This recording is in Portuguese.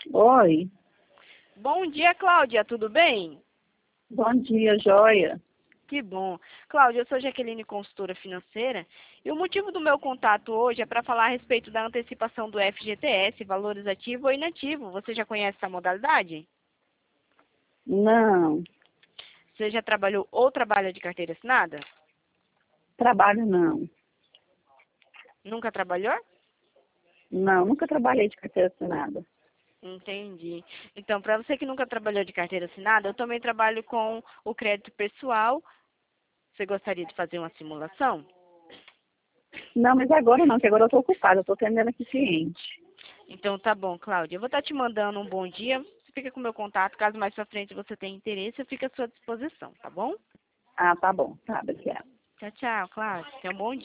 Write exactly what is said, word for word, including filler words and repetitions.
Oi, Bom dia, Cláudia, tudo bem? bom dia, joia. Que bom. Cláudia, eu sou Jaqueline, consultora financeira, e o motivo do meu contato hoje é para falar a respeito da antecipação do F G T S, valores ativo ou inativo. Você já conhece essa modalidade? Não, Você já trabalhou ou trabalha de carteira assinada? trabalho não. Nunca trabalhou? Não, nunca trabalhei de carteira assinada. Entendi. Então, para você que nunca trabalhou de carteira assinada, eu também trabalho com o crédito pessoal. Você gostaria de fazer uma simulação? Não, mas agora não, que agora eu estou ocupada, eu estou atendendo aqui cliente. Então tá bom, Cláudia. Eu vou estar te mandando um bom dia. Você fica com o meu contato. Caso mais pra frente você tenha interesse, eu fico à sua disposição, tá bom? Ah, tá bom, tá, obrigada. Tchau, tchau, Cláudia. Tenha um bom dia.